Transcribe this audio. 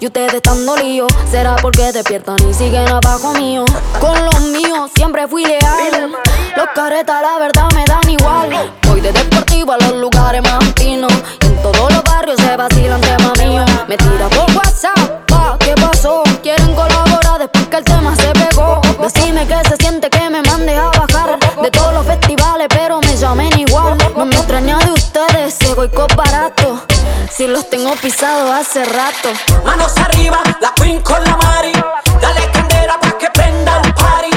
Y ustedes están dolidos, será porque despiertan y siguen abajo mío. Con los míos siempre fui leal. Los caretas la verdad me dan igual. Voy de deportivo a los lugares más finos. Y en todos los barrios se vacilan temas míos. Me tira por WhatsApp, pa, ¿qué pasó? Quieren colaborar después que el tema se pegó. Decime que se siente que me mande a bajar de todos los festivales, pero me llamen igual. No me extraña de ustedes, ese boicot barato. Si los tengo pisados hace rato. Manos arriba, la Queen con la Mari. Dale candela pa' que prenda el party.